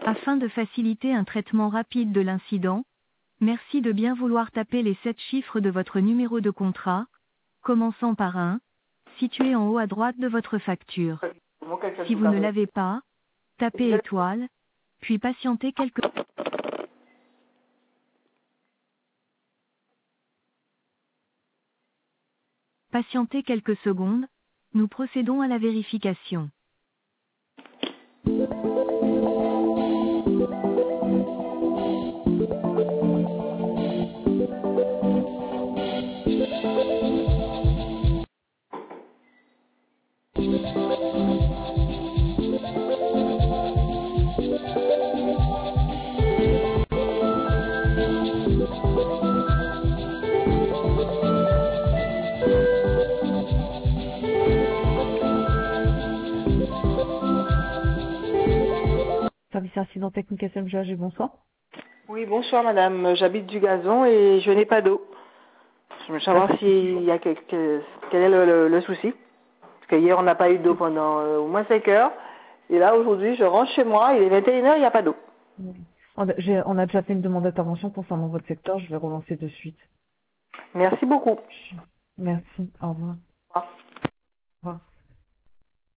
Afin de faciliter un traitement rapide de l'incident, merci de bien vouloir taper les 7 chiffres de votre numéro de contrat, commençant par 1, situé en haut à droite de votre facture. Si vous ne l'avez pas, tapez étoile, puis patientez quelques secondes, nous procédons à la vérification. Service incident technique SMGH, bonsoir. Oui, bonsoir madame. J'habite du Gazon et je n'ai pas d'eau. Je veux savoir s'il y a quel est le souci. Parce que hier on n'a pas eu d'eau pendant au moins 5 heures. Et là aujourd'hui je rentre chez moi, il est 21 heures, il n'y a pas d'eau. On a déjà fait une demande d'intervention concernant votre secteur, je vais relancer de suite. Merci beaucoup. Merci, au revoir. Au revoir.